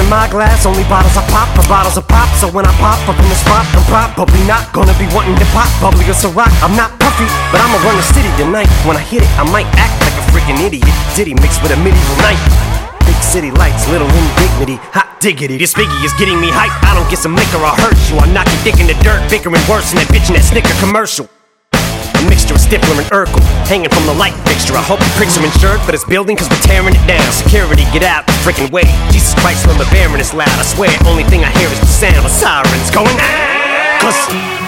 in my glass, only bottles I pop for bottles of pop. So when I pop up in the spot, I'm probably not gonna be wanting to pop bubbly or Ciroc. I'm not puffy, but I'ma run the city tonight. When I hit it, I might act like a freaking idiot. Diddy mixed with a medieval knight. Big city lights, little indignity, hot diggity. This biggie is getting me hype. I don't get some liquor, I'll hurt you. I'll knock your dick in the dirt, bickering worse than that bitch in that Snicker commercial. A mixture of Stifler and Urkel, hanging from the light fixture. I hope the pricks are insured for this building, cause we're tearing it down. Security, get out the freaking way. Jesus Christ, when the bearing is loud, I swear, only thing I hear is the sound of sirens going. Cause